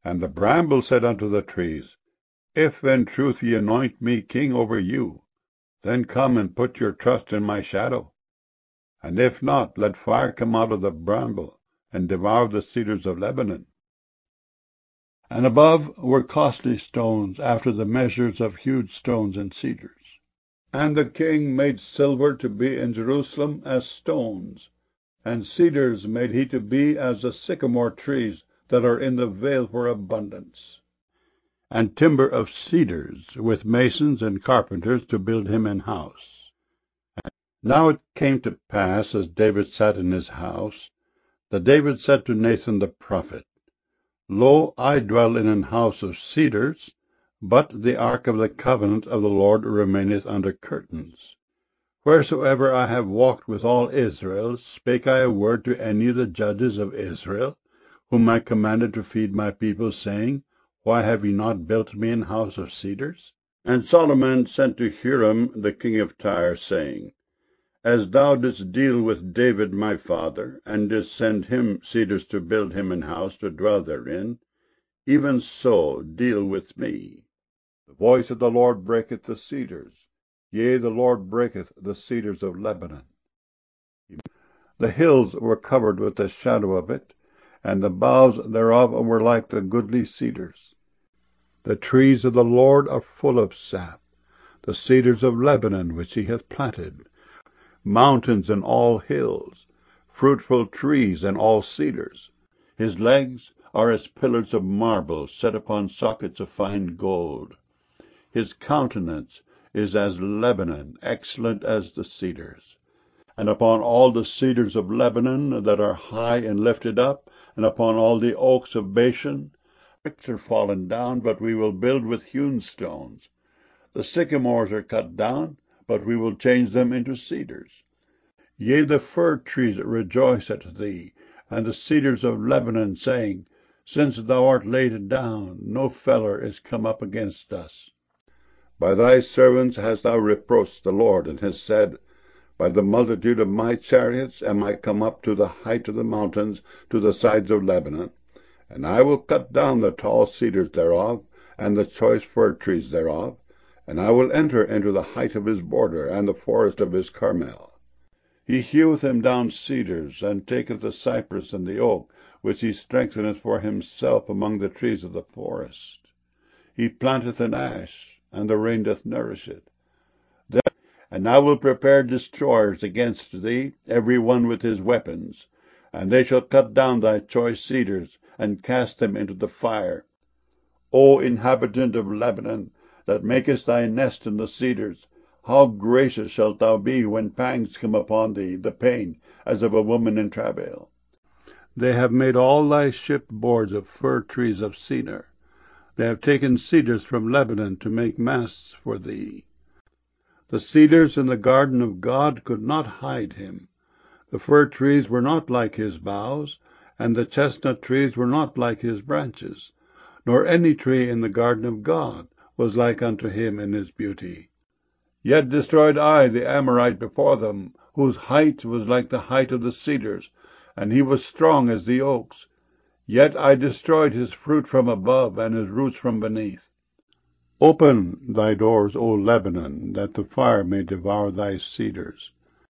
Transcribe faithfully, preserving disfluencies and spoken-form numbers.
And the bramble said unto the trees, If in truth ye anoint me king over you, then come and put your trust in my shadow. And if not, let fire come out of the bramble, and devour the cedars of Lebanon. And above were costly stones, after the measures of huge stones and cedars. And the king made silver to be in Jerusalem as stones, and cedars made he to be as the sycamore trees that are in the vale for abundance, and timber of cedars, with masons and carpenters to build him an house. Now it came to pass, as David sat in his house, that David said to Nathan the prophet, Lo, I dwell in an house of cedars, but the ark of the covenant of the Lord remaineth under curtains. Wheresoever I have walked with all Israel, spake I a word to any of the judges of Israel, whom I commanded to feed my people, saying, Why have ye not built me an house of cedars? And Solomon sent to Hiram the king of Tyre, saying, As thou didst deal with David my father, and didst send him cedars to build him an house to dwell therein, even so deal with me. The voice of the Lord breaketh the cedars, yea, the Lord breaketh the cedars of Lebanon. The hills were covered with the shadow of it, and the boughs thereof were like the goodly cedars. The trees of the Lord are full of sap, the cedars of Lebanon which he hath planted, mountains and all hills, fruitful trees and all cedars. His legs are as pillars of marble set upon sockets of fine gold. His countenance is as Lebanon, excellent as the cedars. And upon all the cedars of Lebanon that are high and lifted up, and upon all the oaks of Bashan, bricks are fallen down, but we will build with hewn stones. The sycamores are cut down, but we will change them into cedars. Yea, the fir trees rejoice at thee, and the cedars of Lebanon, saying, Since thou art laid down, no feller is come up against us. By thy servants hast thou reproached the Lord, and hast said, By the multitude of my chariots am I come up to the height of the mountains, to the sides of Lebanon, and I will cut down the tall cedars thereof, and the choice fir trees thereof, and I will enter into the height of his border, and the forest of his Carmel. He heweth him down cedars, and taketh the cypress and the oak, which he strengtheneth for himself among the trees of the forest. He planteth an ash, and the rain doth nourish it. Then, and I will prepare destroyers against thee, every one with his weapons, and they shall cut down thy choice cedars, and cast them into the fire. O inhabitant of Lebanon, that makest thy nest in the cedars, how gracious shalt thou be when pangs come upon thee, the pain, as of a woman in travail. They have made all thy ship boards of fir trees of cedar. They have taken cedars from Lebanon to make masts for thee. The cedars in the garden of God could not hide him. The fir trees were not like his boughs, and the chestnut trees were not like his branches, nor any tree in the garden of God was like unto him in his beauty. Yet destroyed I the Amorite before them, whose height was like the height of the cedars, and he was strong as the oaks. Yet I destroyed his fruit from above, and his roots from beneath. Open thy doors, O Lebanon, that the fire may devour thy cedars.